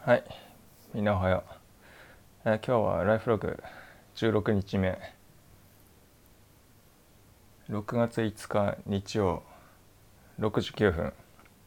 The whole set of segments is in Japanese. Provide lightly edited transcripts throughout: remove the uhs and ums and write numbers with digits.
はい、みんなおはよう。今日はライフログ16日目、6月5日日曜6時9分。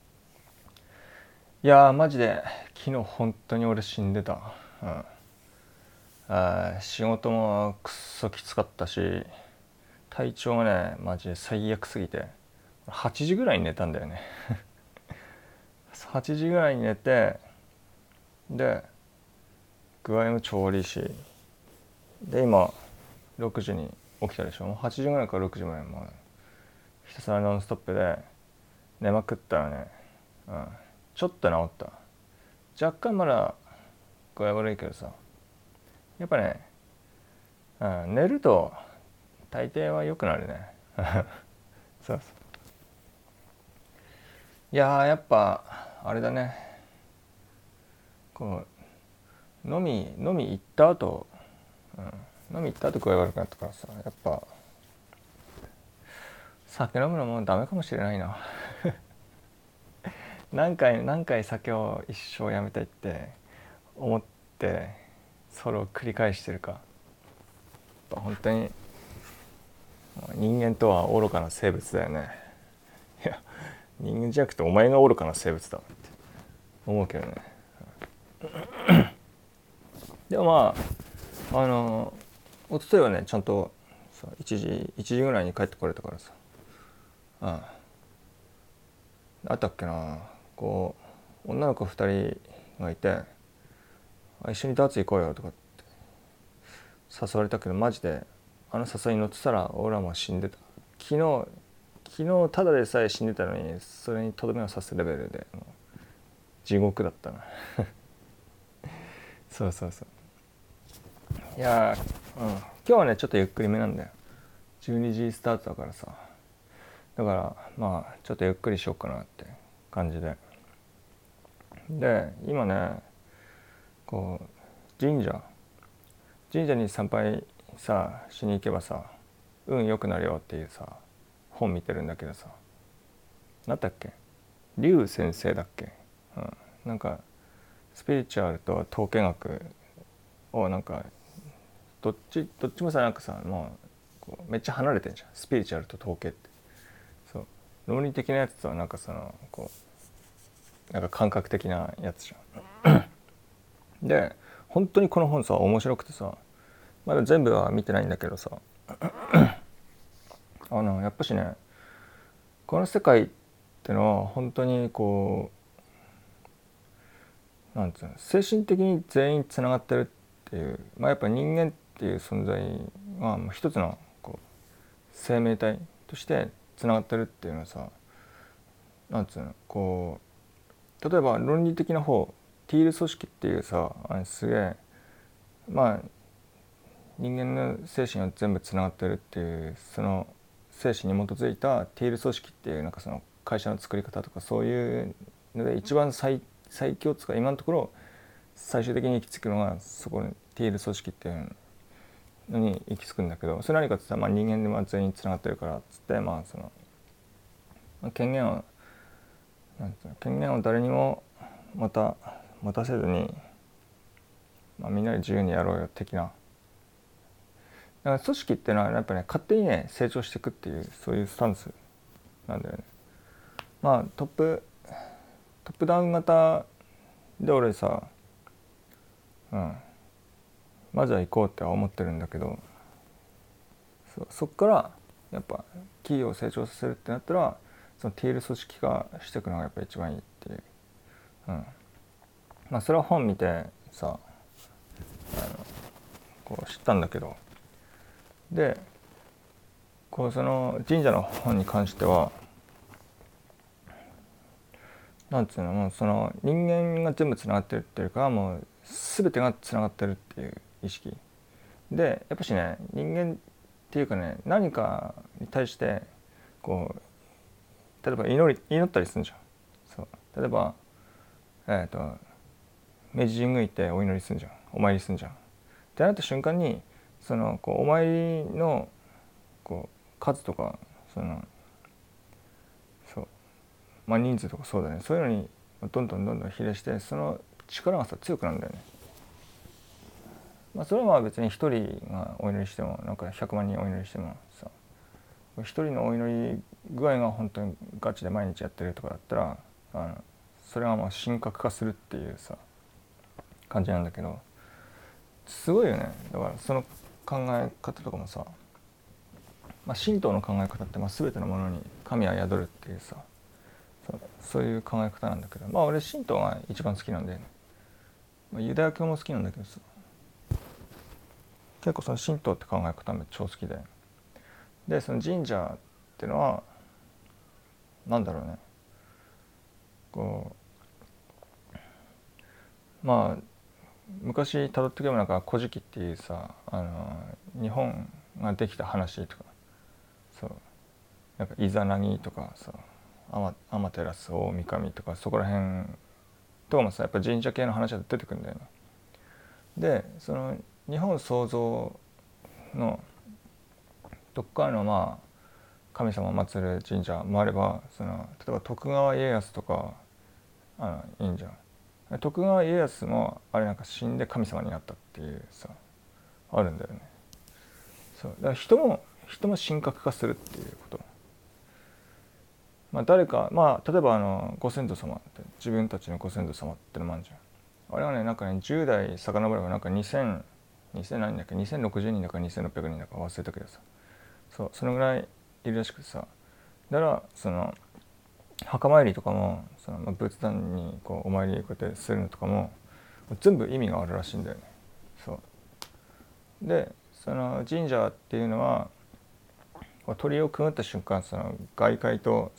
いやーマジで昨日本当に俺死んでた。うん、仕事もくっそきつかったし、体調もねマジで最悪すぎて8時ぐらいに寝たんだよね。8時ぐらいに寝て、で具合も超悪いし、で今6時に起きたでしょ。もう8時ぐらいから6時までもうひたすらノンストップで寝まくったらね、ちょっと治った。若干まだ具合悪いけどさ、やっぱね、寝ると大抵は良くなるね。そうそう。いやーやっぱあれだね、こう飲み行った後、飲み行った後具合悪くなったからさ、やっぱ酒飲むのもダメかもしれないな。何回酒を一生やめたいって思ってそれを繰り返してるか。やっぱ本当に人間とは愚かな生物だよね。いや、人間じゃなくてお前が愚かな生物だって思うけどね。でもまあ一昨日はねちゃんとさ1時ぐらいに帰ってこれたからさ、あったっけな、こう女の子2人がいて、一緒にダーツ行こうよとかって誘われたけど、マジであの誘いに乗ってたら俺はもう死んでた。昨日ただでさえ死んでたのに、それにとどめを刺すレベルでもう地獄だったな。そうそうそう。いや今日はねちょっとゆっくりめなんだよ。12時スタートだからさ、だからまあちょっとゆっくりしようかなって感じで今ね、こう神社に参拝さしに行けばさ運良くなるよっていうさ本見てるんだけどさ、なんだっけ、劉先生だっけ、なんかスピリチュアルと統計学をなんかどっちもさ、なんかさ、もうこうめっちゃ離れてんじゃん、スピリチュアルと統計って。そう、論理的なやつとはなんかそのこうなんか感覚的なやつじゃん。で本当にこの本さ面白くてさ、まだ全部は見てないんだけどさ、やっぱしね、この世界ってのは本当にこうなんつうの、精神的に全員つながってるっていう、やっぱ人間っていう存在はもう一つのこう生命体としてつながってるっていうのはさ、なんつうの、こう例えば論理的な方、ティール組織っていうさ、あれすげえ、人間の精神は全部つながってるっていう、その精神に基づいたティール組織っていうなんかその会社の作り方とかそういうので一番最強つか今のところ最終的に行き着くのがそこのティール組織っていうのに行き着くんだけど、それ何かって言ったら、人間で全員つながってるからっつって、その権限を誰にも持たせずに、みんなで自由にやろうよ的な。だから組織っていうのはやっぱね勝手にね成長していくっていうそういうスタンスなんだよね。トップダウン型で俺さ、まずは行こうって思ってるんだけど、そっからやっぱ企業を成長させるってなったら、そのティール組織化していくのがやっぱ一番いいっていう、それは本見てさこう知ったんだけど、でこうその神社の本に関してはなんつうの、もうその人間が全部つながってるっていうか、もう全てがつながってるっていう意識で、やっぱしね人間っていうかね、何かに対してこう例えば祈ったりするんじゃん。そう例えば明治神宮行ってお祈りするんじゃん、お参りするんじゃんってなった瞬間に、そのこうお参りのこう数とかそのそう、人数とかそうだね、そういうのにどんどん比例して、その力がさ強くなるんだよね。それはまあ別に一人がお祈りしてもなんか100万人お祈りしてもさ、一人のお祈り具合が本当にガチで毎日やってるとかだったらそれはまあ神格化するっていうさ感じなんだけど、すごいよね。だからその考え方とかもさ、神道の考え方って全てのものに神は宿るっていうさ、そういう考え方なんだけど、俺神道が一番好きなんだよね。ユダヤ教も好きなんだけどさ、結構その神道って考え方めっちゃ好きで、その神社っていうのはなんだろうね、こう昔辿っていけばなんか古事記っていうさ、日本ができた話とか、そうなんかイザナギとかさ、アマテラス大神とかそこら辺とかもさ、やっぱ神社系の話が出てくるんだよね。でその日本創造のどっかの神様を祀る神社もあれば、例えば徳川家康とかいいんじゃん。徳川家康もあれなんか死んで神様になったっていうさあるんだよね。そうだから人も神格化するっていうこと。誰か例えばご先祖様って自分たちのご先祖様ってのもあるじゃん。あれはねなんかね10代遡ればなんか2000何人だっけ、2060人だか2600人だか忘れたけどさ、そのぐらいいるらしくてさ、だからその墓参りとかも仏壇にこうお参りこうやってするのとかも全部意味があるらしいんだよね。そうでその神社っていうのは鳥をくぐった瞬間、その外界と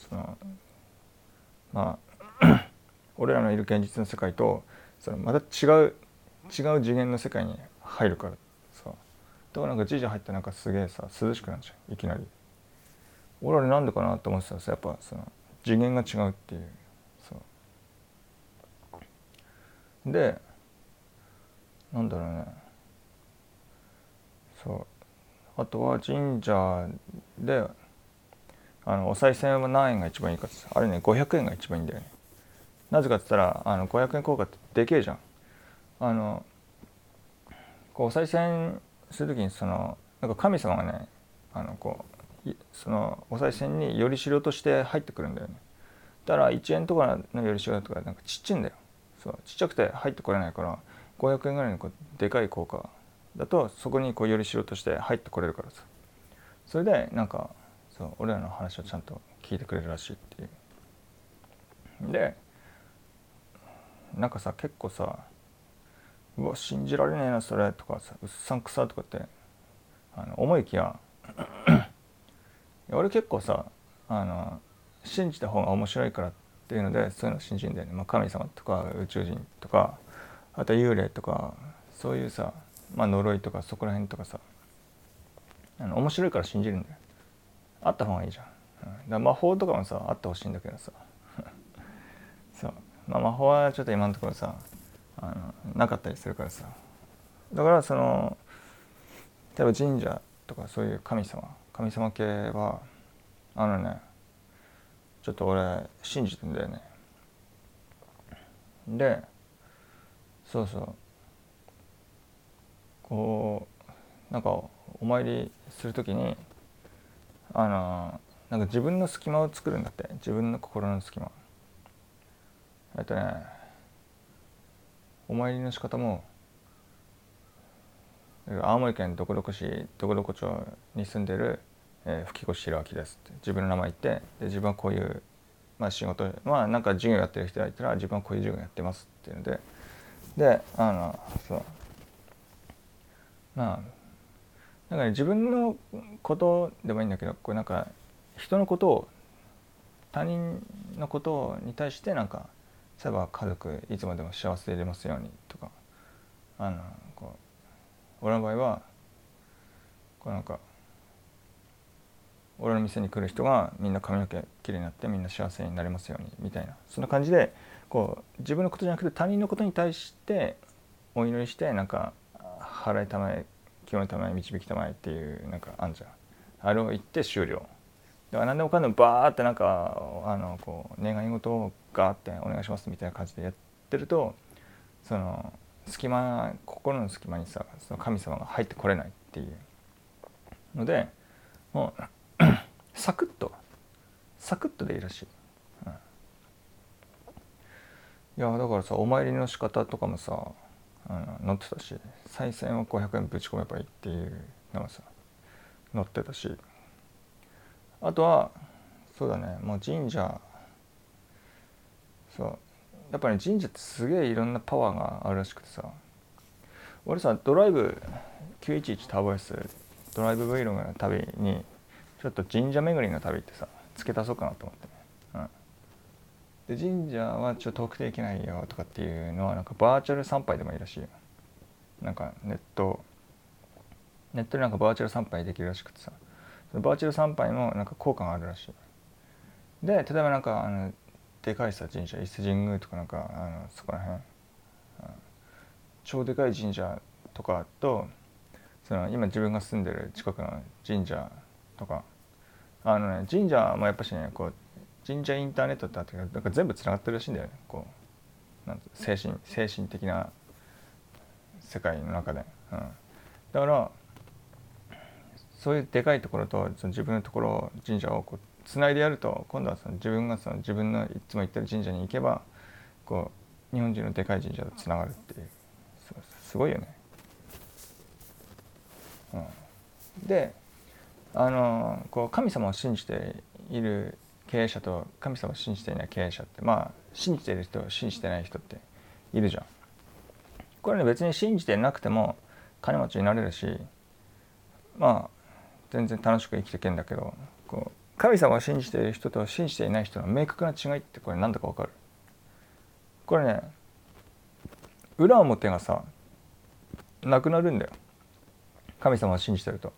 俺らのいる現実の世界とまた違う次元の世界に入るからさ、だからなんか神社入ってなんかすげえさ涼しくなるじゃんいきなり。俺あれなんでかなと思ってたらさ、やっぱ次元が違うっていう。そうでなんだろうね、あとは神社でお賽銭は何円が一番いいかってさ、あれね500円が一番いいんだよね。なぜかって言ったら500円硬貨ってでけえじゃん。こうお賽銭する時になんか神様がねそのお賽銭によりしろとして入ってくるんだよね。だから1円とかのよりしろとかなんかちっちゃいんだよ。そうちっちゃくて入ってこれないから、500円ぐらいのでかい硬貨だとそこによりしろとして入ってこれるからさ、それでなんか俺らの話をちゃんと聞いてくれるらしいっていう。でなんかさ結構さ、うわ信じられねえなそれとかさ、うっさんくさとかって思いきや俺結構さ信じた方が面白いからっていうのでそういうのを信じるんだよね。神様とか宇宙人とかあとは幽霊とかそういうさ、呪いとかそこら辺とかさ面白いから信じるんだよ。あった方がいいじゃん。だから魔法とかもさあってほしいんだけどさそう、魔法はちょっと今のところさなかったりするからさ、だから例えば神社とかそういう神様系はちょっと俺信じてんだよね。でこうなんかお参りするときになんか自分の隙間を作るんだって。自分の心の隙間。お参りの仕方も青森県どこどこ市どこどこ町に住んでる、吹越弘明ですって自分の名前言って、で自分はこういう、仕事なんか授業やってる人がいたら自分はこういう授業やってますっていうのでなんか自分のことでもいいんだけど、これなんか人のことを他人のことに対してなんか例えば家族いつまでも幸せでいれますようにとか俺の場合はなんか俺の店に来る人がみんな髪の毛きれいになってみんな幸せになれますようにみたいな、そんな感じで自分のことじゃなくて他人のことに対してお祈りしてなんか払いたまえ清めたまえ導きたまえっていうなんかあんじゃん。あれを言って終了。だから何でもかんでもバーってなんか願い事をガーってお願いしますみたいな感じでやってるとその心の隙間にさ、その神様が入ってこれないっていうので、もうサクッとでいいらしい。いやだからさ、お参りの仕方とかもさ、載ってたし、賽銭を500円ぶち込めばいいっていうのがさ載ってたし、あとはそうだね、もう神社、そうやっぱり、ね、神社ってすげえいろんなパワーがあるらしくてさ、俺さドライブ911ターボ S ドライブ Vlog の旅にちょっと神社巡りの旅ってさ付け足そうかなと思ってね、で神社はちょっと遠くて行けないよとかっていうのはなんかバーチャル参拝でもいいらしいよ。なんかネットでなんかバーチャル参拝できるらしくてさ、そのバーチャル参拝もなんか効果があるらしい。で例えばなんかでかいさ神社、伊勢神宮とかなんかそこら辺、超でかい神社とかと、その今自分が住んでる近くの神社とか、神社もやっぱしね、こう神社インターネットってあってなんか全部つながってるらしいんだよね。こうなんて精神的な世界の中で、だからそういうでかいところとその自分のところ神社をこうつないでやると、今度はその自分がその自分のいつも行ってる神社に行けば、こう日本中のでかい神社とつながるっていう、すごいよね。でこう神様を信じている経営者と神様を信じていない経営者って、まあ信じている人信じてない人っているじゃん。これね、別に信じてなくても金持ちになれるし、まあ全然楽しく生きていけるんだけど、こう神様を信じている人と信じていない人の明確な違いってこれ何だか分かる？これね、裏表がさなくなるんだよ、神様を信じてると。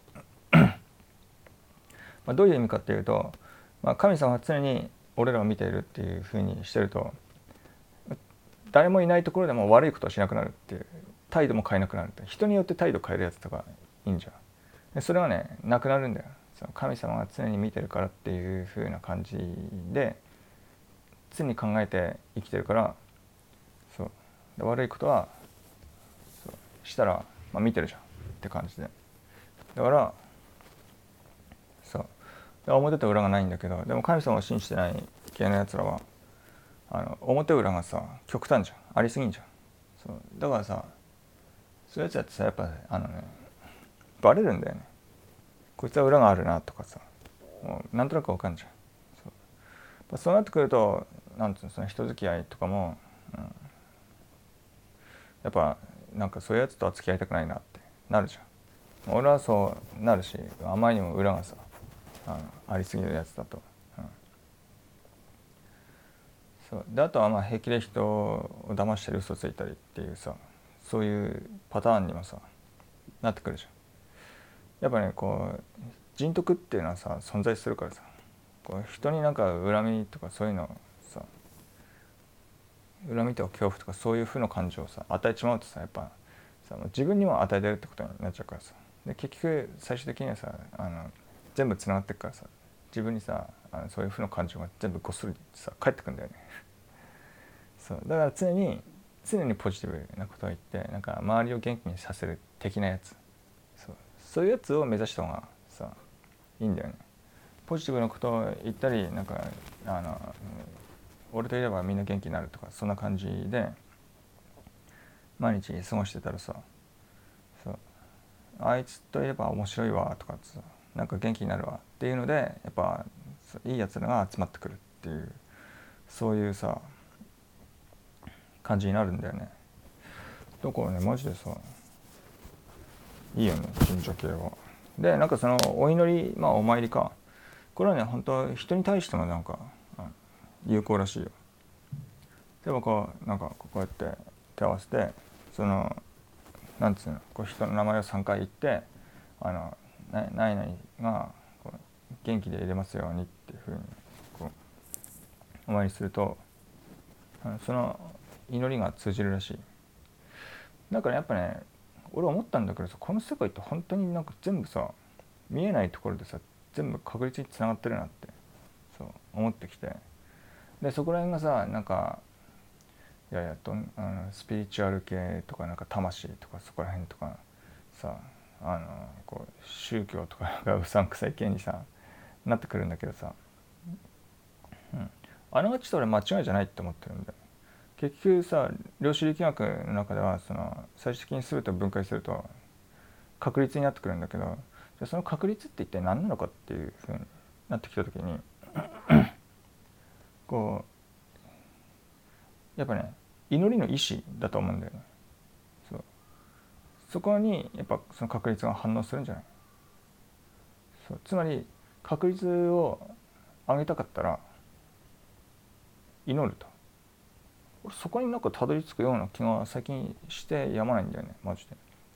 まあどういう意味かっていうと、神様は常に俺らを見ているっていう風にしてると、誰もいないところでも悪いことをしなくなるっていう、態度も変えなくなるって、人によって態度変えるやつとかいいんじゃん。でそれはねなくなるんだよ。その神様が常に見てるからっていう風な感じで常に考えて生きてるから、そうで悪いことはそうしたら、見てるじゃんって感じで、だからそう表と裏がないんだけど、でも神様を信じてない系のやつらは表裏がさ極端じゃん、ありすぎんじゃん。そうだからさ、そういうやつやってさ、やっぱバレるんだよね。こいつは裏があるなとかさ、もうなんとなくわかんじゃん。そうなってくると、なんつうの、その人付き合いとかも、やっぱなんかそういうやつとは付き合いたくないなってなるじゃん。俺はそうなるし、あまりにも裏がさありすぎるやつだと、そうで、あとは平気で人を騙したり嘘ついたりっていうさ、そういうパターンにもさなってくるじゃん。やっぱね、こう人徳っていうのはさ存在するからさ、こう人になんか恨みとかそういうのさ、恨みとか恐怖とかそういう負の感情をさ与えちまうとさ、やっぱさ自分にも与えてるってことになっちゃうからさ、で結局最終的にはさ全部つながってくからさ、自分にさそういう負の感情が全部こっそりさ返ってくんだよね。そうだから常にポジティブなことを言って、なんか周りを元気にさせる的なやつ、そういうやつを目指した方がさいいんだよね。ポジティブなことを言ったり、なんか俺といればみんな元気になるとか、そんな感じで毎日過ごしてたらさ、そうあいつといえば面白いわとかさ、なんか元気になるわっていうので、やっぱいいやつらが集まってくるっていう、そういうさ感じになるんだよね。だからね、マジでさいいよね、神社系は。でなんかそのお祈り、お参りか、これはね本当は人に対してもなんか有効らしいよ。でもこうなんかこうやって手を合わせて、そのなんつうの、こう人の名前を3回言って、何々がこう元気でいれますようにっていうふうにこうお参りすると、その祈りが通じるらしい。だからやっぱね、俺思ったんだけどさ、この世界って本当になんか全部さ見えないところでさ全部確実につながってるなってそう思ってきて、でそこら辺がさなんかいやいやスピリチュアル系とかなんか魂とかそこら辺とかさこう宗教とかがうさんくさい系にさなってくるんだけどさ、あながちそれ間違いじゃないって思ってるんだよ。結局さ量子力学の中では最終的に全てを分解すると確率になってくるんだけど、じゃその確率って一体何なのかっていう風になってきた時にこうやっぱね祈りの意志だと思うんだよね。そこにやっぱその確率が反応するんじゃない。つまり確率を上げたかったら祈ると。そこになんかたどり着くような気が最近してやまないんだよねマジで。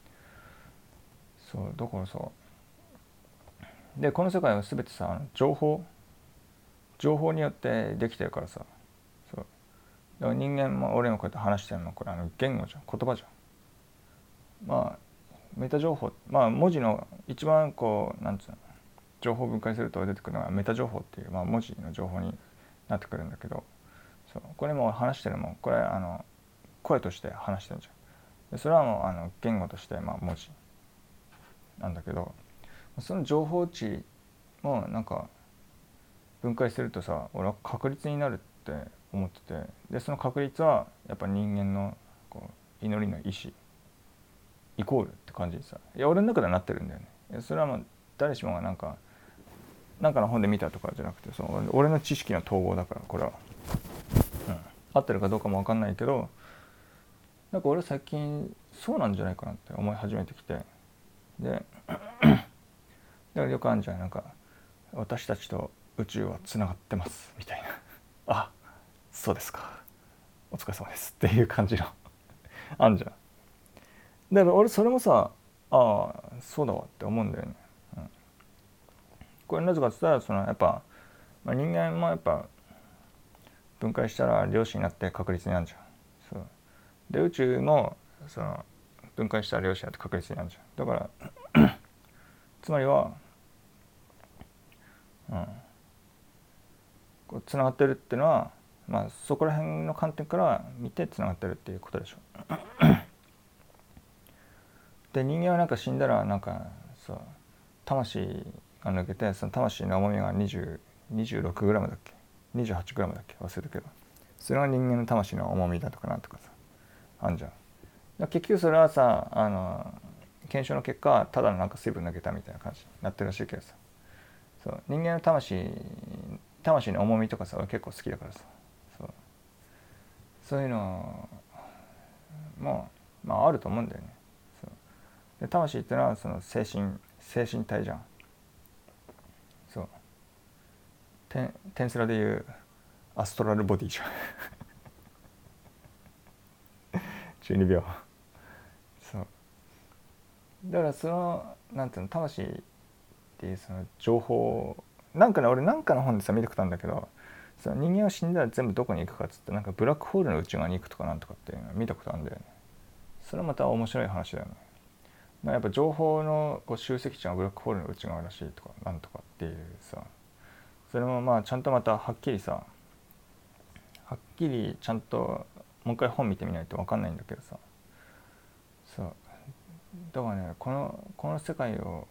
だからさでこの世界は全てさ情報によってできてるからさ、だから人間も俺もこうやって話してるのこれ言語じゃん、言葉じゃん。メタ情報、文字の一番こうなんつうの情報を分解すると出てくるのがメタ情報っていう、文字の情報になってくるんだけど、これも話してるもんこれ声として話してるじゃん。でそれはもう言語として文字なんだけど、その情報値もなんか分解するとさ俺は確率になるって思ってて、でその確率はやっぱ人間のこう祈りの意志イコールって感じでさ、いや俺の中ではなってるんだよね。それはもう誰しもがなんかの本で見たとかじゃなくて俺の知識の統合だからこれは、合ってるかどうかも分かんないけどなんか俺最近そうなんじゃないかなって思い始めてきて、でだからよくあるんじゃんなんか私たちと宇宙はつながってますみたいなあそうですかお疲れ様ですっていう感じのあんじゃん。だから俺それもさそうだわって思うんだよね、これなぜかって言ったらやっぱ、人間もやっぱ分解したら量子になって確率になるじゃん。で宇宙も分解したら量子になって確率になるじゃん。だからつまりはこうつながってるっていうのは、そこら辺の観点から見てつながってるっていうことでしょ。で人間はなんか死んだらなんか魂が抜けてその魂の重みが26グラムだっけ28グラムだっけ忘れたけど、それが人間の魂の重みだとかなんとかさあんじゃん。結局それはさ検証の結果ただのなんか水分抜けたみたいな感じになってるらしいけどさ、人間の魂の重みとかさ結構好きだからさ、そういうのもあると思うんだよね。で魂ってのはその精神体じゃん。テンスラでいうアストラルボディじゃん12秒だからなんていうの魂っていうその情報なんかね俺なんかの本でさ見てきたんだけど、人間は死んだら全部どこに行くかっつってなんかブラックホールの内側に行くとかなんとかっていうの見たことあるんだよね。それはまた面白い話だよね。やっぱ情報のこう集積地がブラックホールの内側らしいとかなんとかっていうさ、それもちゃんとまたはっきりちゃんともう一回本見てみないと分かんないんだけどさ、だからねこの世界を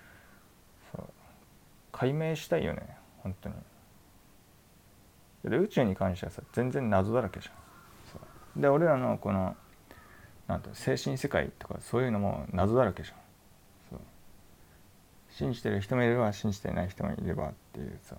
解明したいよね本当に。で宇宙に関してはさ全然謎だらけじゃん。で俺らのこのなんて精神世界とかそういうのも謎だらけじゃん。信じてる人もいれば信じてない人もいればっていうさ、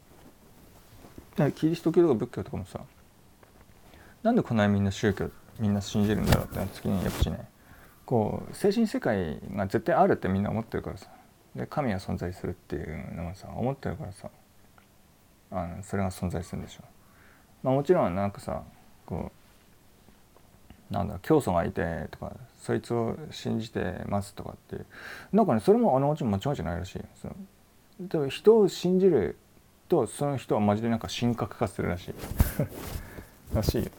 キリスト教とか仏教とかもさなんでこんなにみんな信じるんだろうって次にやっぱしねこう精神世界が絶対あるってみんな思ってるからさ、で神が存在するっていうのもさ思ってるからさそれが存在するんでしょ。もちろんなんかさこうなんだ教祖がいてとかそいつを信じてますとかっていうなんかねそれももちろん間違いじゃないらしいよ。でも人を信じるとその人はマジでなんか神格化するらしいらしいよ。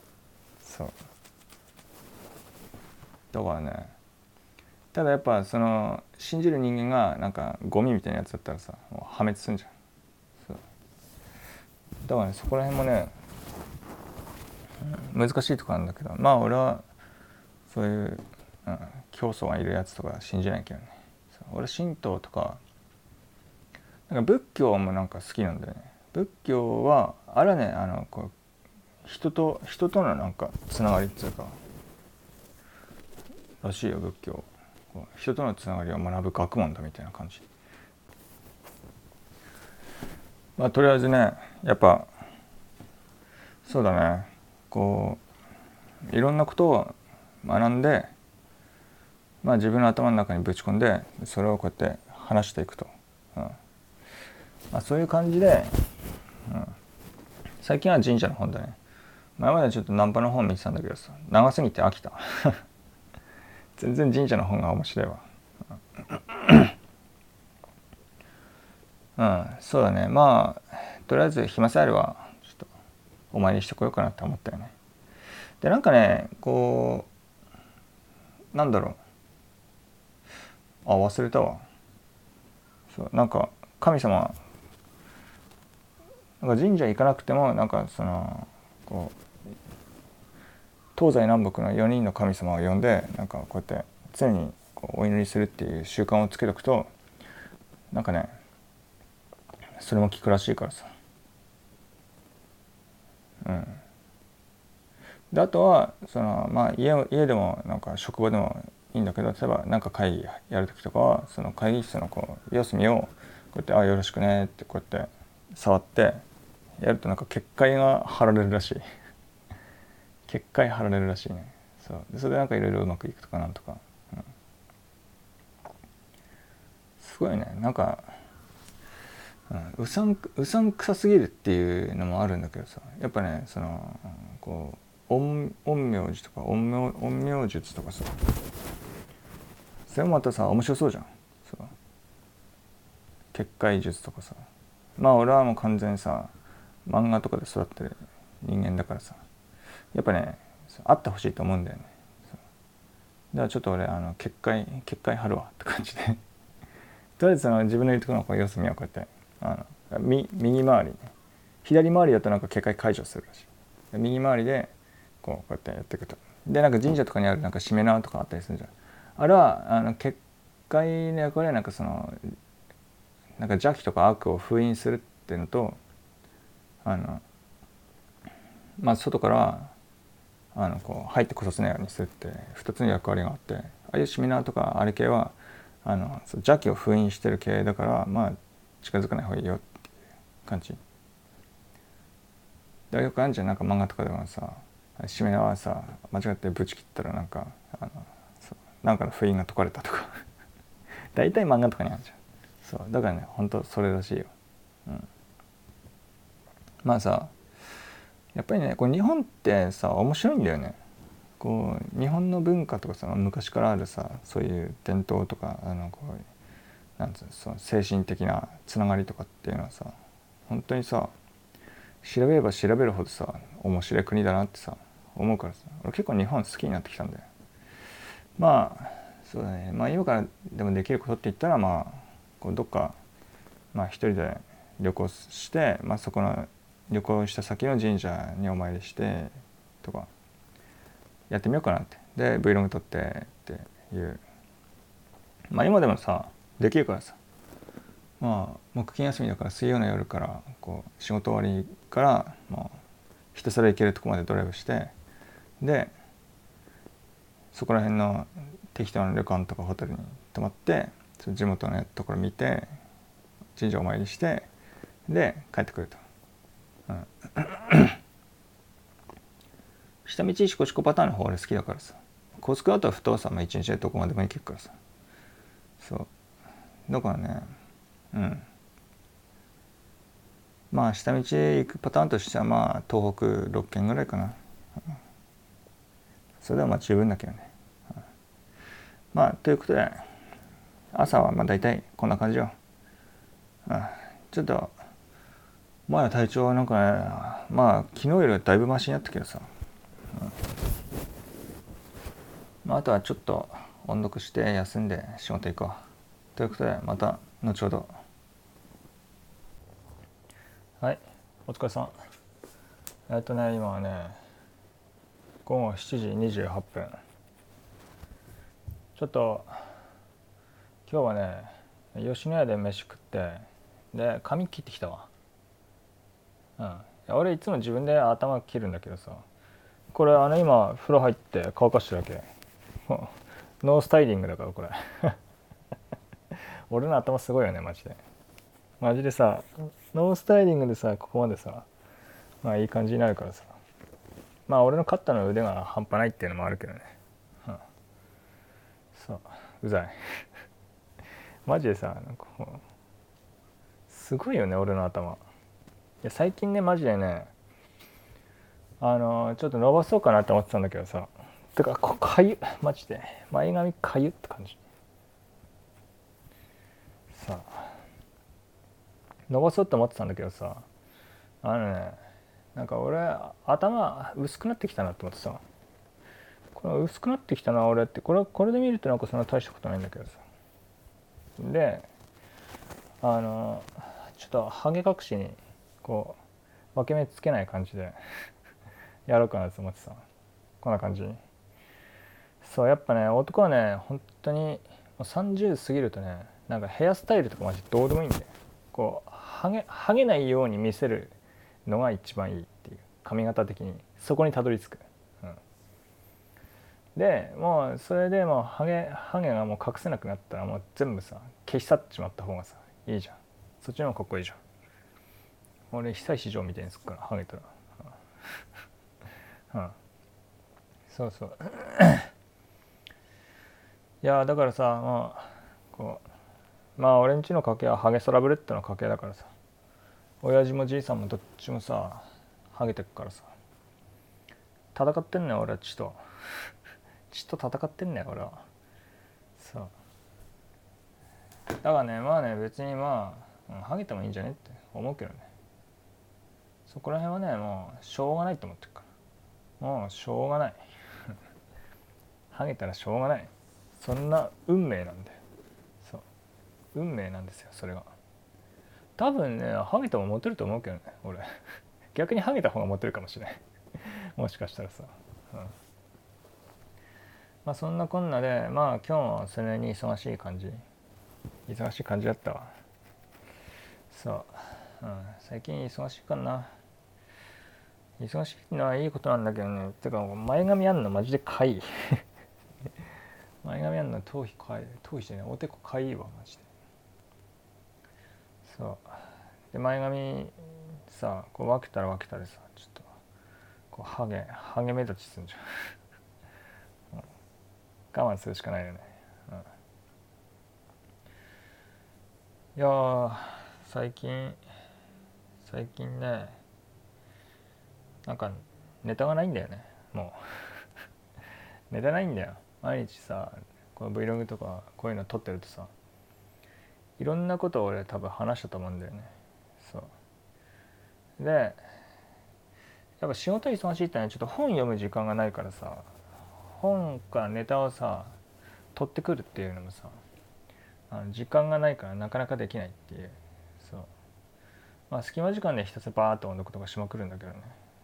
だからねただやっぱ信じる人間がなんかゴミみたいなやつだったらさもう破滅するんじゃん。だからねそこら辺もね難しいとこなんだけど、まあ俺はそういう、教祖がいるやつとか信じないけどね。俺神道とかなんか仏教もなんか好きなんだよね。仏教はあれはね、こう人とのなんかつながりっていうからしいよ、仏教。人とのつながりを学ぶ学問だみたいな感じ。まあとりあえずね、やっぱそうだね、こういろんなことを学んで、まあ自分の頭の中にぶち込んで、それをこうやって話していくと、まあ、そういう感じで、最近は神社の本だね。前までちょっとナンパの本見てたんだけどさ、長すぎて飽きた。全然神社の本が面白いわ。そうだね。まあとりあえず暇さえあればちょっとお参りしてこようかなって思ったよね。でなんかね、こうなんだろう、忘れたわ。そうなんか神様、なんか神社行かなくてもなんかそのこう東西南北の4人の神様を呼んで、なんかこうやって常にこうお祈りするっていう習慣をつけとくと、なんかね、それも効くらしいからさ。であとはその、まあ、家でもなんか職場でもいいんだけど、例えばなんか会議やる時とかはその会議室のこう四隅をこうやって「あよろしくね」ってこうやって触ってやると、なんか結界が張られるらしい。結界張られるらしいね。そうで、それでなんかいろいろうまくいくとかなんとか、すごいね。なんか、うさんくさすぎるっていうのもあるんだけどさ、やっぱね、そのこう陰陽師とか陰陽術とかさ、それもまたさ面白そうじゃん。そう結界術とかさ、まあ俺はもう完全にさ漫画とかで育ってる人間だからさ、やっぱねあってほしいと思うんだよね。だからちょっと俺結界張るわって感じでとりあえずその自分のいるところのこう四隅をこうやって右回りね、左回りだとなんか結界解除するらしい。右回りでこうやってやっていくと。でなんか神社とかにあるなんかしめ縄とかあったりするじゃん。あれは結界の役割はなんかそのなんか邪気とか悪を封印するっていうのと、まあ外からこう入ってこさせないようにするって2つの役割があって、ああいうしめ縄とかあれ系は邪気を封印してる系だから、まあ近づかない方がいいよっていう感じ。でよくあるじゃん、なんか漫画とかでもさ、しめ縄はさ間違ってぶち切ったらなんかなんかの封印が解かれたとか大体漫画とかにあるじゃん。そうだからね、本当それらしいよ。まあさ、やっぱりね、こう日本ってさ面白いんだよね。こう日本の文化とかさ、昔からあるさそういう伝統とかこうなんつうの、その精神的なつながりとかっていうのはさ、本当にさ調べれば調べるほどさ面白い国だなってさ思うからさ、俺結構日本好きになってきたんだよ。まあそうだね、まあ今からでもできることって言ったら、まあこうどっか一人で旅行して、まあ、そこの旅行した先の神社にお参りしてとかやってみようかなって。で Vlog 撮ってっていう、まあ今でもさできるからさ、まあ木金休みだから水曜の夜からこう仕事終わりからもうひたすら行けるとこまでドライブして、でそこら辺の適当な旅館とかホテルに泊まって、その地元のところ見て神社お参りしてで帰ってくると。下道シコシコパターンの方俺好きだからさ、高速だと太さ一日でどこまでも行けるからさ、そうだからね、まあ下道行くパターンとしてはまあ東北6県ぐらいかな。それではまあ十分だけどね。まあということで朝はまあ大体こんな感じよ。ちょっとまだ体調はなんかね、まあ昨日よりはだいぶマシになったけどさ、まあ、あとはちょっと音読して休んで仕事行こうということで、また後ほど。はい、お疲れさん。今はね午後7時28分。ちょっと今日はね、吉野家で飯食って、で髪切ってきたわ。俺いつも自分で頭切るんだけどさ、これ今風呂入って乾かしてるだけ。ノースタイリングだからこれ。俺の頭すごいよね、マジで。マジでさ、ノースタイリングでさ、ここまでさ、まあいい感じになるからさ。まあ俺のカッターの腕が半端ないっていうのもあるけどね。そう、うざい。マジでさ、なんかすごいよね、俺の頭。いや最近ね、マジでね、ちょっと伸ばそうかなって思ってたんだけどさ、てかかゆ、マジで前髪かゆって感じ。さあ伸ばそうって思ってたんだけどさ、なんか俺頭薄くなってきたなって思ってさ、これ薄くなってきたな俺って、これで見るとなんかそんな大したことないんだけどさ、でちょっとハゲ隠しにこう分け目つけない感じでやろうかなと思ってさ、こんな感じ。そうやっぱね、男はね本当にもう30過ぎるとね、なんかヘアスタイルとかマジどうでもいいんで、こうハゲないように見せるのが一番いいっていう、髪型的にそこにたどり着く、でもうそれでもうハゲがもう隠せなくなったらもう全部さ消し去っちまった方がさいいじゃん。そっちの方がかっこいいじゃん。俺久石譲みたいにすっからハゲたら、そうそう。いやだからさ、まあ俺んちの家系はハゲサラブレッドの家系だからさ、親父もじいさんもどっちもさハゲてっからさ、戦ってんねん俺は血と戦ってんねん俺は。そうだからね、まあね別にハゲてもいいんじゃねって思うけどね。そこら辺はねもうしょうがないと思ってるから、もうしょうがない。ハゲたらしょうがない、そんな運命なんだよ。そう運命なんですよそれが。多分ねハゲてもモテると思うけどね俺。逆にハゲた方がモテるかもしれない。もしかしたらさ、まあそんなこんなで、まあ今日もそれなりに忙しい感じだったわ。そう、最近忙しいかな。忙しいのはいいことなんだけどね、てか前髪やんのマジでかいい。前髪やんの頭皮してね、おでこかいいわマジで。そうで前髪さこう分けたらでさ、ちょっとこうハゲ目立ちすんじゃん。我慢するしかないよね。いや最近ね、なんかネタがないんだよねもう。ネタないんだよ。毎日さこの Vlog とかこういうの撮ってるとさ、いろんなことを俺多分話したと思うんだよね。そうでやっぱ仕事忙しいってのはちょっと本読む時間がないからさ、本からネタをさ取ってくるっていうのもさ、時間がないからなかなかできないっていう。そうまあ隙間時間でひたすらバーッと音読とかしまくるんだけどね。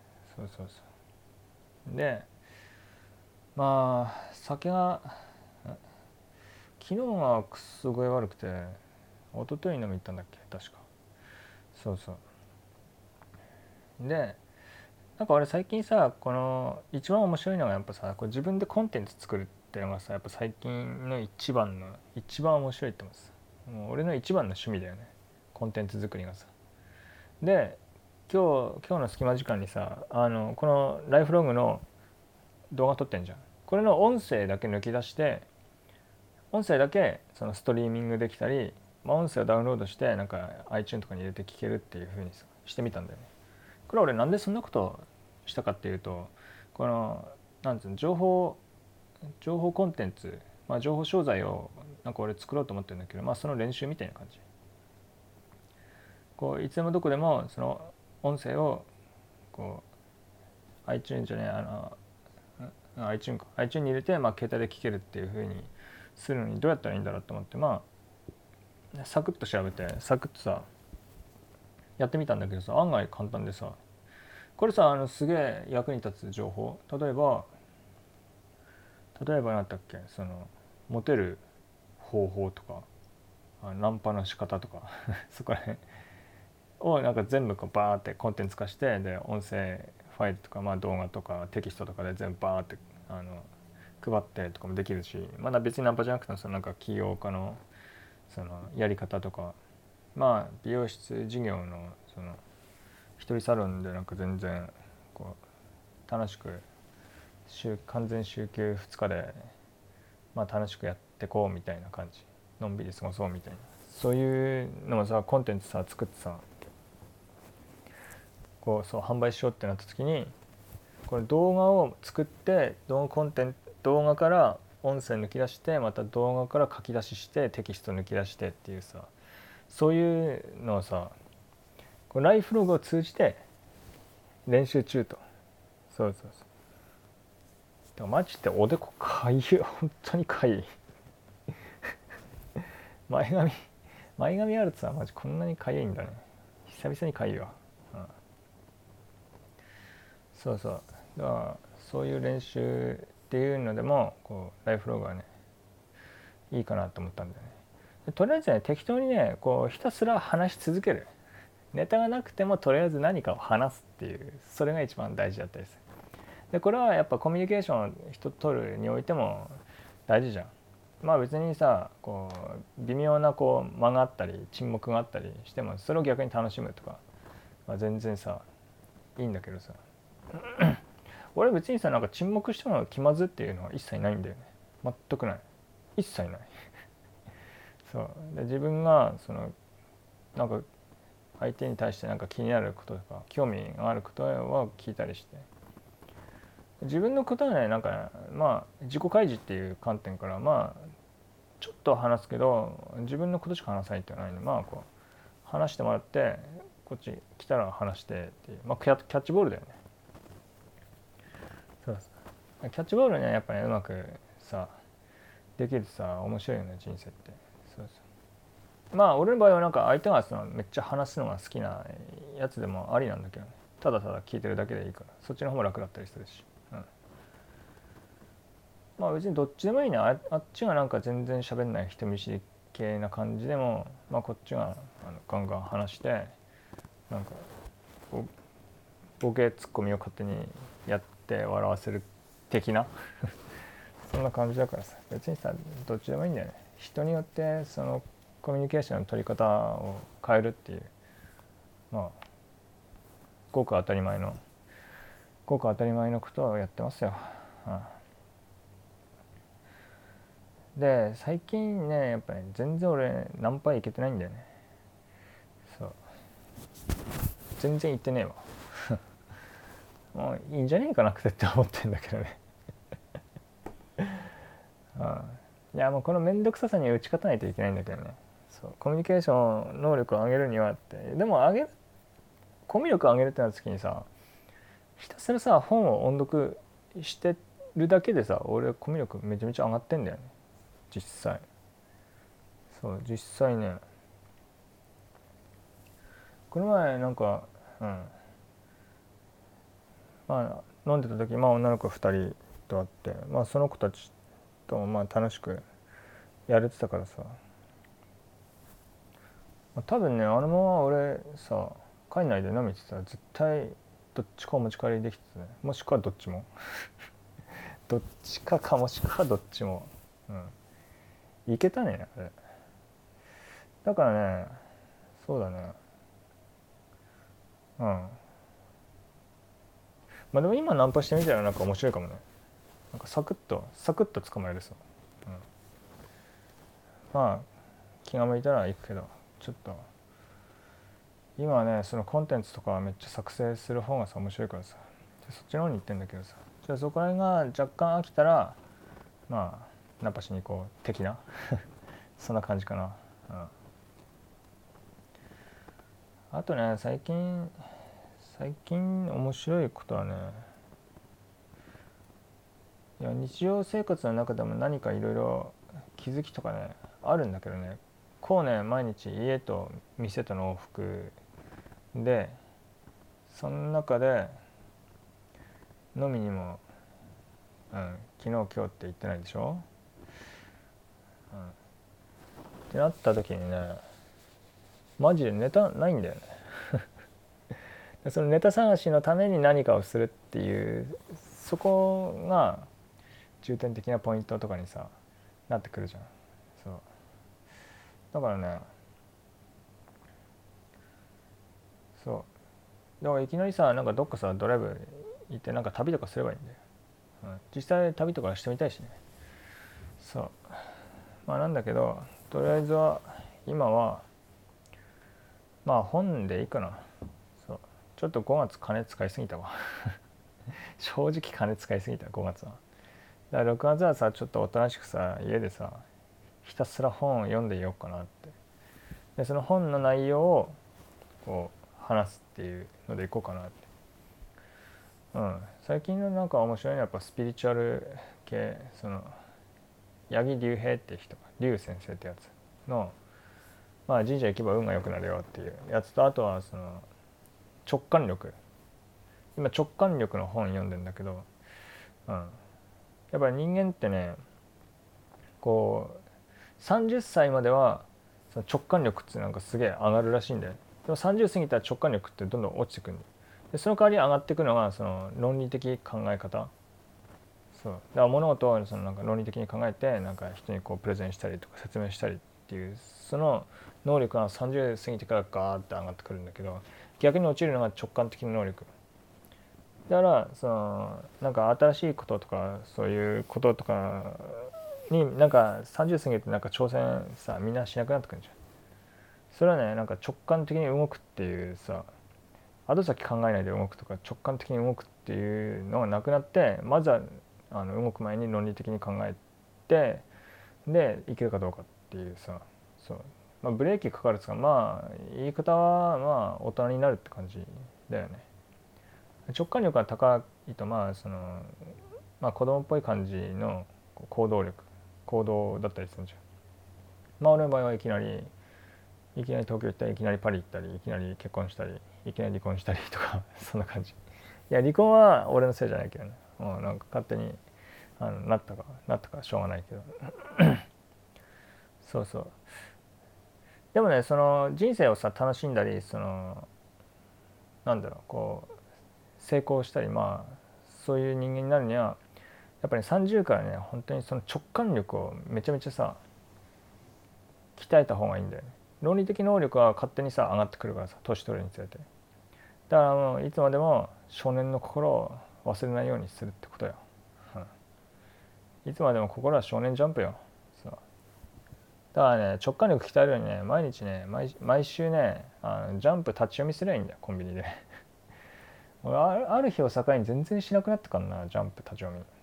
そうでまあ酒が昨日はすごい悪くて、一昨日飲み行ったんだっけ確か。そうでなんか俺最近さ、この一番面白いのがやっぱさ、こう自分でコンテンツ作るっていうのがさ、やっぱ最近の一番面白いってます。もう俺の一番の趣味だよね、コンテンツ作りがさ。で今日の隙間時間にさ、このライフログの動画撮ってんじゃん。これの音声だけ抜き出して、音声だけそのストリーミングできたり、音声をダウンロードしてなんか iTunes とかに入れて聴けるっていう風にさしてみたんだよね。これ俺なんでそんなことしたかっていうと、このなんつうの情報コンテンツ、情報商材をなんか俺作ろうと思ってるんだけど、その練習みたいな感じ。こういつでもどこでもその音声をこう iTunes じゃねiTunes に入れて、携帯で聴けるっていう風にするのにどうやったらいいんだろうと思って、サクッと調べてサクッとさやってみたんだけどさ、案外簡単でさ、これさすげえ役に立つ情報。例えば例えば何だっけ、モテる方法とかナンパの仕方とかそこら辺をなんか全部こうバーってコンテンツ化して、で音声ファイルとか、まあ、動画とかテキストとかで全部バーって配ってとかもできるし、まだ別にナンパじゃなくてもなんか起業家のやり方とか、まあ美容室事業の一人サロンでなんか全然こう楽しく完全週休2日で、まあ、楽しくやってこうみたいな感じ、のんびり過ごそうみたいな、そういうのもさコンテンツさ作ってさ、こう販売しようってなった時に、これ動画を作って、動画から音声抜き出して、また動画から書き出ししてテキスト抜き出してっていうさ、そういうのをさ、こうライフログを通じて練習中と。そうそうそう。だからマジでおでこかゆい、本当にかゆい。前髪あるとさ、マジこんなにかゆいんだね。久々にかゆいわ。うん、そうそう。だからそういう練習っていうのでもこうライフログはねいいかなと思ったんだよね。とりあえずね、適当にねこうひたすら話し続ける。ネタがなくてもとりあえず何かを話すっていう、それが一番大事だったりする。でこれはやっぱコミュニケーションを人と取るにおいても大事じゃん。まあ別にさこう微妙なこう間があったり沈黙があったりしても、それを逆に楽しむとか、まあ、全然さいいんだけどさ、俺別にさなんか沈黙しても気まずっていうのは一切ないんだよね。全くない。一切ない。そうで、自分がなんか相手に対してなんか気になることとか興味があることは聞いたりして、自分のことはねなんかね、まあ自己開示っていう観点からまあちょっと話すけど、自分のことしか話さないってないので、まあこう話してもらってこっち来たら話してっていう、まあキャッチボールだよね。そうそう、キャッチボールねやっぱねうまくさできるとさ面白いよね人生って。そうそう、まあ俺の場合はなんか相手がめっちゃ話すのが好きなやつでもありなんだけどね、ただただ聞いてるだけでいいから、そっちの方も楽だったりするし、うん、まあ別にどっちでもいいね。あっちがなんか全然喋んない人見知り系な感じでも、まあこっちがガンガン話してなんかボケツッコミを勝手にやって笑わせる的なそんな感じだからさ、別にさどっちでもいいんだよね。人によってコミュニケーションの取り方を変えるっていう、まあごく当たり前のことをやってますよ。うん、で最近ねやっぱり、ね、全然俺ナンパいけてないんだよね。そう、全然行ってねえわもういいんじゃねえかなくてって思ってんだけどねうん、いやもうこの面倒くささに打ち勝たないといけないんだけどね。そう、コミュニケーション能力を上げるにはって、でもコミュ力を上げるってなった時にさ、ひたすらさ本を音読してるだけでさ、俺コミュ力めちゃめちゃ上がってんだよね実際。そう実際ね、この前なんか、うん、まあ飲んでた時、まあ女の子2人と会って、まあその子たちともまあ楽しくやれてたからさ、まあ多分ねあのまま俺さ帰んないで飲みってたら絶対どっちかお持ち帰りできてたね。もしくはどっちもどっちかもしくはどっちも、うん、いけたねあれ。だからね、そうだね、うん、まあでも今ナンパしてみたらなんか面白いかもね。なんかサクッと捕まえるさ、うん、まあ気が向いたら行くけど、ちょっと今はねコンテンツとかめっちゃ作成する方がさ面白いからさ、そっちの方に行ってんだけどさ、じゃあそこら辺が若干飽きたらまあナンパしに行こう的なそんな感じかな。うん、あとね最近面白いことはね、いや日常生活の中でも何かいろいろ気づきとかねあるんだけどね、こうね毎日家と店との往復で、その中で飲みにも昨日今日って言ってないでしょ、ってなった時にね、マジでネタないんだよねそのネタ探しのために何かをするっていう、そこが重点的なポイントとかにさなってくるじゃん。そうだからね、そうだからいきなりさ、なんかどっかさドライブ行ってなんか旅とかすればいいんだよ、実際旅とかしてみたいしね。そうまあなんだけど、とりあえずは今はまあ本でいいかな。そうちょっと5月金使いすぎたわ正直金使いすぎた5月は。だから6月はさ、ちょっとおとなしくさ家でさひたすら本を読んでいようかなって。でその本の内容をこう話すっていうのでいこうかなって。最近のなんか面白いのはやっぱスピリチュアル系、その八木隆平って人が、龍先生ってやつの、まあ神社行けば運が良くなるよっていうやつと、あとはその直感力、今直感力の本読んでんだけど、やっぱり人間ってね、こう30歳まではその直感力ってなんかすげえ上がるらしいんだよ。でも30過ぎたら直感力ってどんどん落ちてくるんだよ。でその代わり上がっていくのがその論理的考え方。そうだから物事をそのなんか論理的に考えて、なんか人にこうプレゼンしたりとか説明したりっていう、その能力が30過ぎてからガーって上がってくるんだけど、逆に落ちるのが直感的な能力だから、そのなんか新しいこととかそういうこととかになんか30過ぎてなんか挑戦さみんなしなくなってくるじゃん。それはね、なんか直感的に動くっていうさ、後先考えないで動くとか直感的に動くっていうのがなくなって、まずは動く前に論理的に考えて、でいけるかどうかっていうさ。そう、まあ、ブレーキかかるっつうか、まあ言い方はまあ大人になるって感じだよね。直感力が高いと、まあそのまあ子供っぽい感じの行動力、行動だったりするじゃん。まあ俺の場合はいきなり東京行ったり、いきなりパリ行ったり、いきなり結婚したり、いきなり離婚したりとかそんな感じ。いや離婚は俺のせいじゃないけどね、もうなんか勝手になったからしょうがないけどそうそう。でもね、その人生をさ楽しんだり、そのなんだろう、こう成功したり、まあそういう人間になるにはやっぱり30からね、本当にその直感力をめちゃめちゃさ鍛えた方がいいんだよね。論理的能力は勝手にさ上がってくるからさ、年取るにつれて。だからもういつまでも少年の心を忘れないようにするってことよ、いつまでも心は少年ジャンプよ。そうだからね、直感力鍛えるようにね、毎日ね、毎週ね、ジャンプ立ち読みすればいいんだよ、コンビニで俺ある日を境に全然しなくなったからな、ジャンプ立ち読み。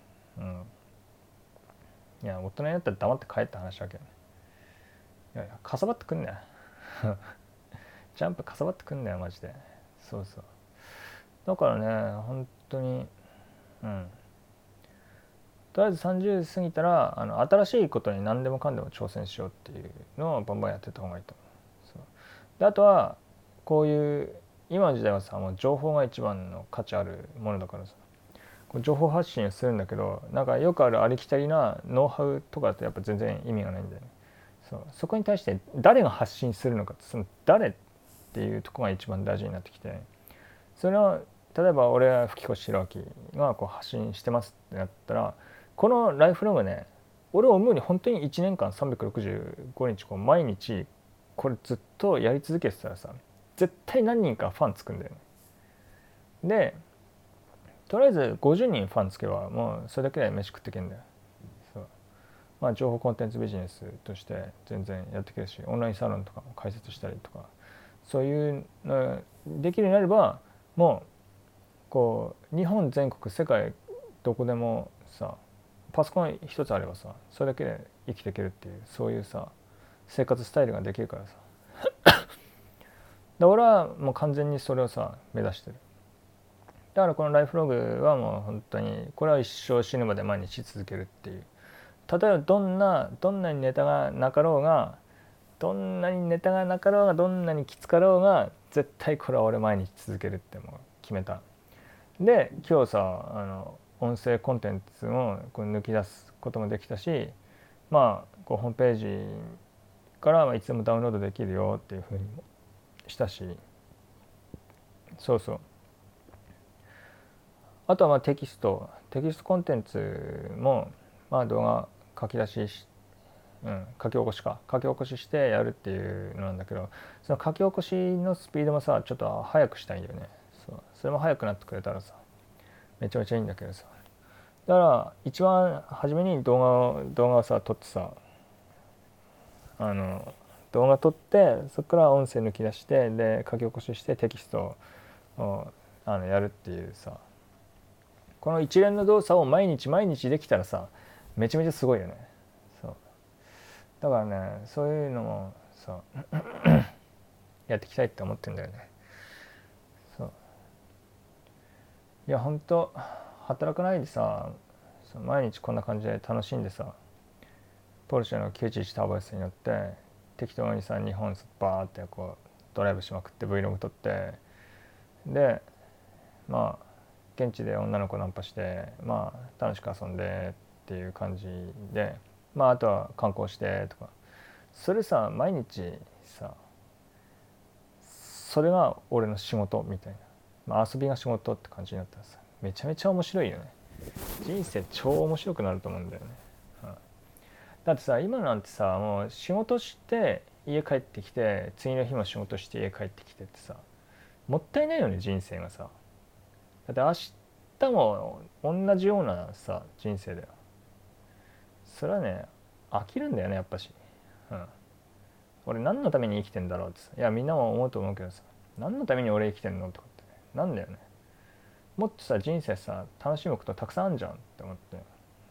いや大人になったら黙って帰って話だけどね。いやいや、かさばってくんだよジャンプかさばってくんだよマジで。そうそう。だからね、本当に、とりあえず30過ぎたら新しいことに何でもかんでも挑戦しようっていうのをバンバンやってた方がいいと思う。そうで、あとはこういう今の時代はさ、もう情報が一番の価値あるものだからさ、こう情報発信するんだけど、なんかよくあるありきたりなノウハウとかってやっぱ全然意味がないんだよね。そこに対して誰が発信するのか、その誰っていうところが一番大事になってきて、それは例えば俺は吹越弘明がこう発信してますってなったら、このライフログね、俺を思うに本当に1年間365日こう毎日これずっとやり続けてたらさ、絶対何人かファンつくんだよね。でとりあえず50人ファンつけばもうそれだけで飯食っていけんだよ。そう、まあ、情報コンテンツビジネスとして全然やっていけるし、オンラインサロンとかも開設したりとか、そういうのできるようになれば、もうこう日本全国世界どこでもさ、パソコン一つあればさ、それだけで生きていけるっていう、そういうさ生活スタイルができるからさ。で俺はもう完全にそれをさ目指してる。だからこのライフログはもう本当にこれは一生死ぬまで毎日続けるっていう。例えばどんなにネタがなかろうが、どんなにネタがなかろうが、どんなにきつかろうが、絶対これは俺毎日続けるってもう決めた。で今日さ音声コンテンツもこう抜き出すこともできたし、まあこうホームページからいつでもダウンロードできるよっていうふうにもしたし、そうそう。あとはまあテキストコンテンツもまあ動画書き出しし、書き起こししてやるっていうのなんだけど、その書き起こしのスピードもさちょっと早くしたいんだよね。それも早くなってくれたらさめちゃめちゃいいんだけどさ、だから一番初めに動画をさ撮ってさ、あの動画撮ってそこから音声抜き出してで書き起こししてテキストをやるっていうさ、この一連の動作を毎日毎日できたらさめちゃめちゃすごいよね。そうだからね、そういうのもさやっていきたいって思ってんだよね。そういやほんと働かないでさ、毎日こんな感じで楽しんでさ、ポルシェの911ターボ S に乗って適当にさ日本バーってこうドライブしまくって Vlog 撮って、でまあ現地で女の子ナンパしてまあ楽しく遊んでっていう感じで、まああとは観光してとか、それさ毎日さ、それが俺の仕事みたいな、まあ、遊びが仕事って感じになったらさめちゃめちゃ面白いよね。人生超面白くなると思うんだよね、うん、だってさ今なんてさもう仕事して家帰ってきて次の日も仕事して家帰ってきてってさもったいないよね人生がさ。だって明日も同じようなさ人生だよ。それはね飽きるんだよねやっぱし、うん、俺何のために生きてんだろうってさ、いやみんなも思うと思うけどさ、何のために俺生きてんのとかってなんだよね。もっとさ人生さ楽しむことたくさんあるじゃんって思って、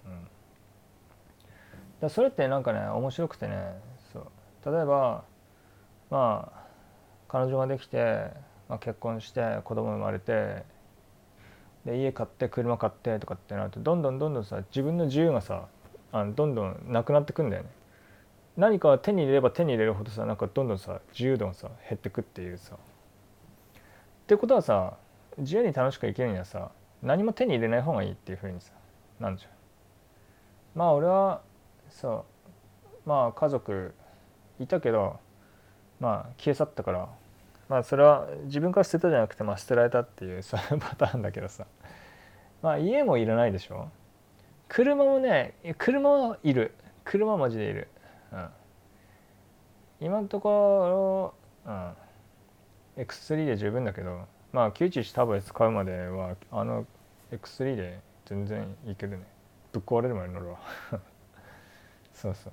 だそれってなんかね面白くてね、そう例えばまあ彼女ができて、まあ、結婚して子供生まれてで家買って車買ってとかってなるとどんどんどんどんさ自分の自由がさどんどんなくなってくんだよね。何か手に入れれば手に入れるほどさなんかどんどんさ自由度がさ減ってくっていうさ、ってことはさ自由に楽しく生きるにはさ何も手に入れない方がいいっていう風にさなんじゃん。まあ俺はまあ家族いたけどまあ消え去ったから、まあそれは自分から捨てたじゃなくてまあ捨てられたっていうさパターンだけどさ、まあ家もいらないでしょ。車もね車はいる、車はマジでいる、うん、今のところ、X3 で十分だけど、まあ911ターボで使うまではX3 で全然いけるね。ぶっ壊れるまで乗るわそうそう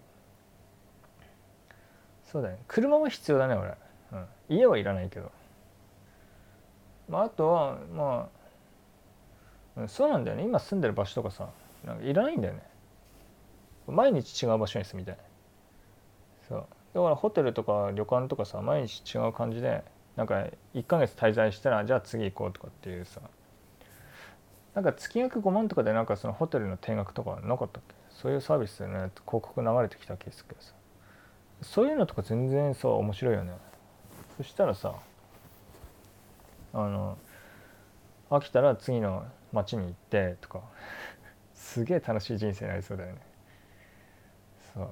そうだね、車も必要だね俺、家はいらないけど、まあ、あとはまあ、そうなんだよね、今住んでる場所とかさなんかいらないんだよね。毎日違う場所に住みたい。そうだからホテルとか旅館とかさ毎日違う感じでなんか1ヶ月滞在したらじゃあ次行こうとかっていうさ、なんか月額5万とかでなんかそのホテルの定額とかなかったっけ、そういうサービスでね広告流れてきたケースけどさ、そういうのとか全然さ面白いよね。そしたらさあの飽きたら次の町に行ってとかすげえ楽しい人生になりそうだよね。そう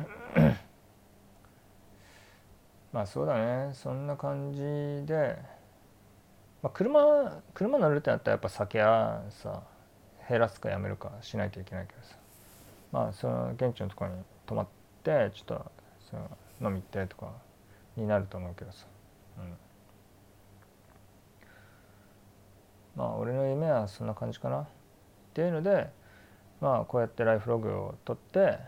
まあそうだね、そんな感じで、まあ、車乗るってなったらやっぱ酒はさ減らすかやめるかしないといけないけどさ、まあその現地のところに泊まってちょっとその飲み行ってとかになると思うけどさ、まあ俺の夢はそんな感じかなっていうので、まあこうやってライフログを撮って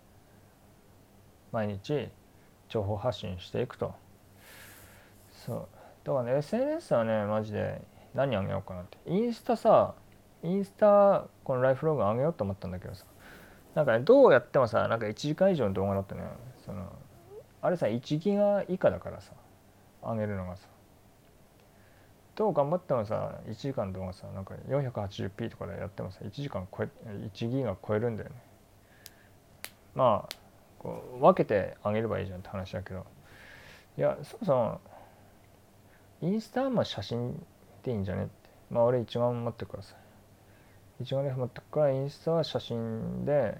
毎日情報発信していくと。そうだからね SNS はねマジで何あげようかなって、インスタこのライフログあげようと思ったんだけどさ、なんかねどうやってもさなんか1時間以上の動画だってね、あれさ1ギガ以下だからさ上げるのがさ、どう頑張ってもさ1時間の動画さなんか 480p とかでやってもさ1時間超え1ギガ超えるんだよね。まあこう分けてあげればいいじゃんって話だけど、いやそもそもインスタはまあ写真でいいんじゃねって、まあ俺一眼持ってるからさ、 一眼レフ持ってくから、インスタは写真で、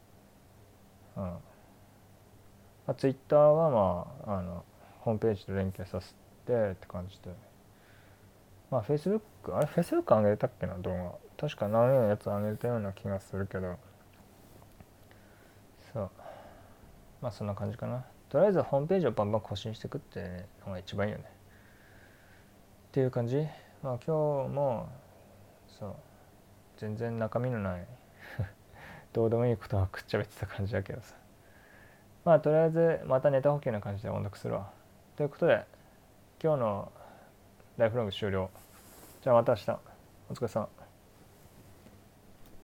ツイッターはホームページと連携させてって感じで、フェイスブック、あれフェイスブック上げたっけな、動画。確か何のやつ上げたような気がするけど、そう。そんな感じかな。とりあえずホームページをバンバン更新していくってのが一番いいよね。っていう感じ。今日も、そう。全然中身のないどうでもいいことはくっちゃべってた感じだけどさ。とりあえずまたネタ補給な感じで音読するわ。ということで、今日のライフログ終了。じゃあまた明日。お疲れ様。